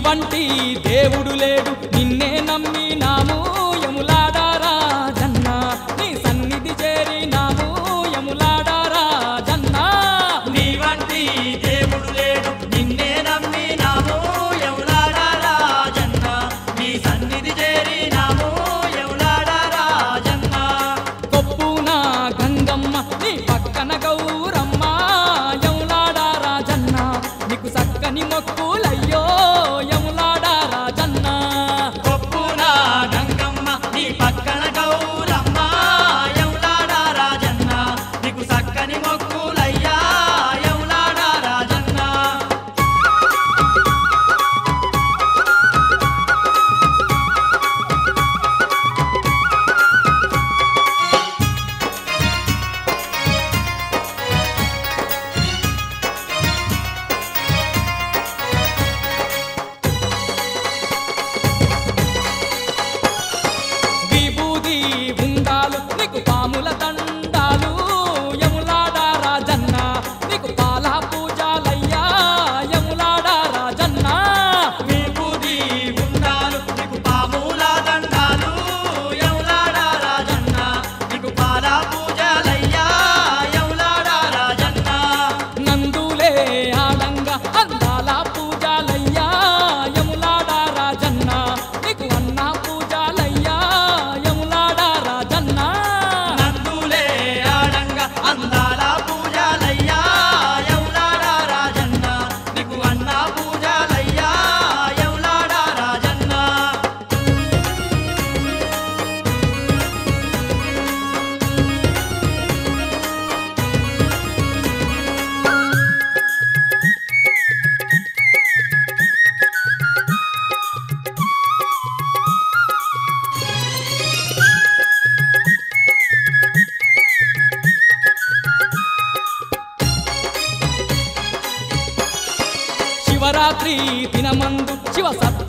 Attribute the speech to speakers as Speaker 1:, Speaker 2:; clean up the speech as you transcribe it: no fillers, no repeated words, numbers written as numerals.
Speaker 1: వంటి దేవుడు లేడు నిన్నే నమ్మినాము యములాడ రాజన్న నీ సన్నిధి చేరినాము యములాడ రాజన్న
Speaker 2: నీ వంటి దేవుడు లేడు నిన్నే నమ్మినాము యములాడ రాజన్న నీ సన్నిధి చేరినాము యములాడ రాజన్న
Speaker 1: కొప్పున గంగమ్మ నీ పక్కన గౌరమ్మ యములాడ రాజన్న నీకు సక్కని మొక్కులయ్యో యములాడ రాజన్న
Speaker 2: కొప్పున గంగమ్మ నీ పక్కన గౌరమ్మ యములాడ రాజన్న నీకు సక్కని మొక్కులయ్యా యములాడ రాజన్న
Speaker 1: విభూది ఉండాలు నీకు పాముల దండాలు యములాడ రాజన్న నీకు పాల పూజలయ్యా యములాడ రాజన్న
Speaker 2: విభూది ఉండాలు నీకు పాముల దండాలు యములాడ రాజన్న నీకు పాల పూజలయ్యా యములాడ రాజన్న
Speaker 1: నందులే ఆడంగా అందాల పూజలయ్యా యములాడ రాజన్న నీకు అన్న పూజలయ్యా యములాడ రాజన్న
Speaker 2: నందులే ఆడంగా అందాల పూజలయ్యా యములాడ రాజన్న నీకు అన్న పూజలయ్యా యములాడ రాజన్న
Speaker 1: శివరాత్రి దినమందు శివ సత్య